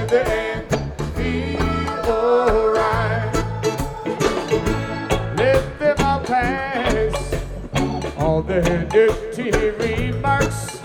the end feel alright. Let them all pass all their empty remarks.